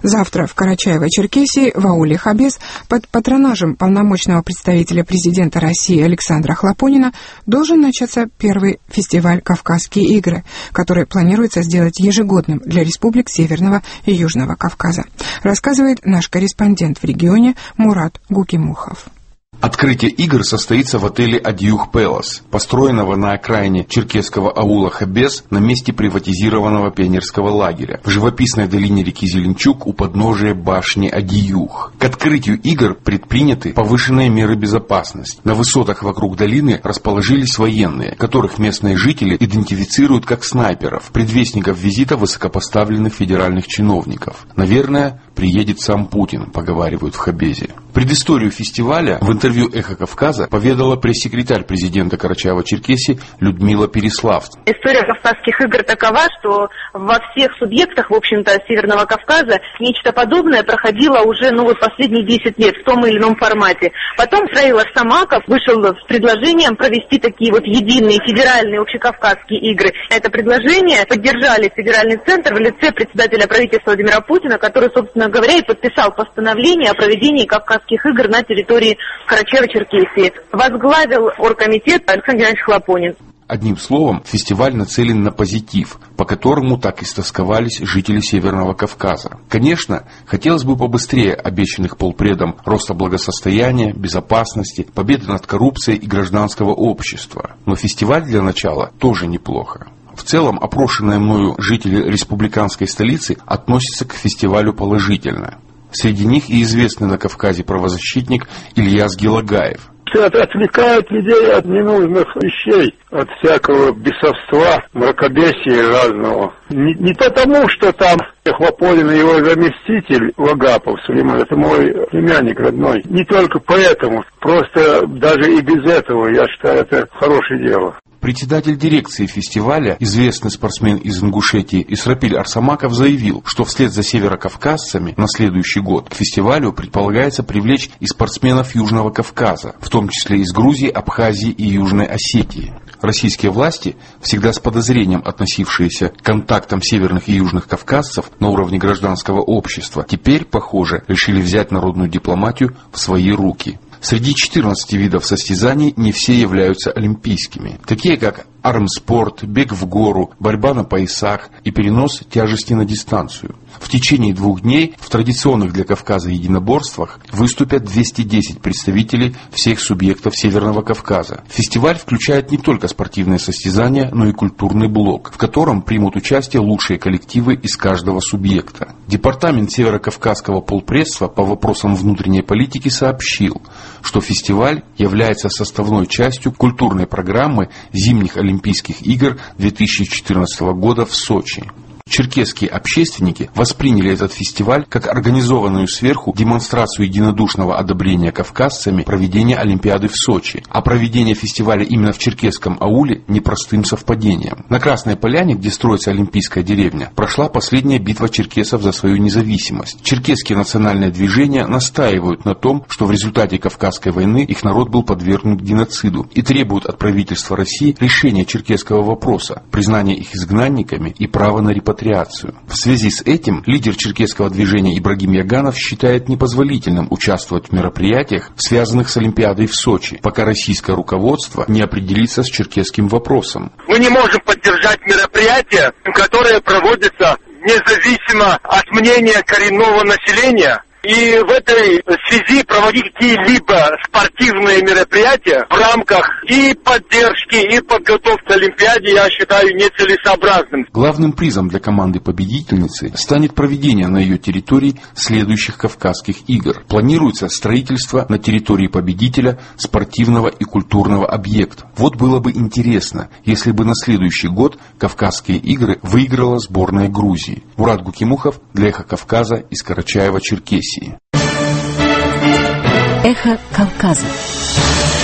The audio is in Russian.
Завтра в Карачаево-Черкесии в ауле Хабес под патронажем полномочного представителя президента России Александра Хлопонина должен начаться первый фестиваль «Кавказские игры», который планируется сделать ежегодным для республик Северного и Южного Кавказа, рассказывает наш корреспондент в регионе Мурат Гукимухов. Открытие игр состоится в отеле «Адьюх Пэлас», построенного на окраине черкесского аула Хабес на месте приватизированного пионерского лагеря, в живописной долине реки Зеленчук у подножия башни Адьюх. К открытию игр предприняты повышенные меры безопасности. На высотах вокруг долины расположились военные, которых местные жители идентифицируют как снайперов, предвестников визита высокопоставленных федеральных чиновников. Наверное, приедет сам Путин, поговаривают в Хабезе. Предысторию фестиваля в интервью «Эхо Кавказа» поведала пресс-секретарь президента Карачаево-Черкесии Людмила Переславц. История Кавказских игр такова, что во всех субъектах, в общем-то, Северного Кавказа нечто подобное проходило уже, последние 10 лет в том или ином формате. Потом Исраил Арсамаков вышел с предложением провести такие единые федеральные общекавказские игры. Это предложение поддержали федеральный центр в лице председателя правительства Владимира Путина, который, собственно говоря, и подписал постановление о проведении Кавказских игр на территории Карачаево-Черкесии. Возглавил оргкомитет Александр Геннадьевич Хлопонин. Одним словом, фестиваль нацелен на позитив, по которому так истосковались жители Северного Кавказа. Конечно, хотелось бы побыстрее обещанных полпредом роста благосостояния, безопасности, победы над коррупцией и гражданского общества. Но фестиваль для начала тоже неплохо. В целом, опрошенные мною жители республиканской столицы относятся к фестивалю положительно. Среди них и известный на Кавказе правозащитник Ильяс Гелагаев. Отвлекает людей от ненужных вещей, от всякого бесовства, мракобесия разного. Не потому, что там Хлопонин и его заместитель Вагапов Сулейман, это мой племянник родной. Не только поэтому, просто даже и без этого, я считаю, это хорошее дело. Председатель дирекции фестиваля, известный спортсмен из Ингушетии Исрапиль Арсамаков, заявил, что вслед за северокавказцами на следующий год к фестивалю предполагается привлечь и спортсменов Южного Кавказа, в том числе из Грузии, Абхазии и Южной Осетии. Российские власти, всегда с подозрением относившиеся к контактам северных и южных кавказцев на уровне гражданского общества, теперь, похоже, решили взять народную дипломатию в свои руки. Среди 14 видов состязаний не все являются олимпийскими, такие как армспорт, бег в гору, борьба на поясах и перенос тяжести на дистанцию. В течение 2 дней в традиционных для Кавказа единоборствах выступят 210 представителей всех субъектов Северного Кавказа. Фестиваль включает не только спортивные состязания, но и культурный блок, в котором примут участие лучшие коллективы из каждого субъекта. Департамент Северокавказского полпредства по вопросам внутренней политики сообщил, что фестиваль является составной частью культурной программы зимних Олимпийских игр 2014 года в Сочи. Черкесские общественники восприняли этот фестиваль как организованную сверху демонстрацию единодушного одобрения кавказцами проведения Олимпиады в Сочи, а проведение фестиваля именно в черкесском ауле непростым совпадением. На Красной Поляне, где строится Олимпийская деревня, прошла последняя битва черкесов за свою независимость. Черкесские национальные движения настаивают на том, что в результате Кавказской войны их народ был подвергнут геноциду, и требуют от правительства России решения черкесского вопроса, признания их изгнанниками и права на репатриацию. В связи с этим лидер черкесского движения Ибрагим Яганов считает непозволительным участвовать в мероприятиях, связанных с Олимпиадой в Сочи, пока российское руководство не определится с черкесским вопросом. Мы не можем поддержать мероприятия, которые проводятся независимо от мнения коренного населения. И в этой связи проводить какие-либо спортивные мероприятия в рамках и поддержки, и подготовки к Олимпиаде, я считаю, нецелесообразным. Главным призом для команды-победительницы станет проведение на ее территории следующих Кавказских игр. Планируется строительство на территории победителя спортивного и культурного объекта. Вот было бы интересно, если бы на следующий год Кавказские игры выиграла сборная Грузии. Мурат Гукимухов для «Эхо Кавказа» из Карачаево-Черкесии. Эхо Кавказа.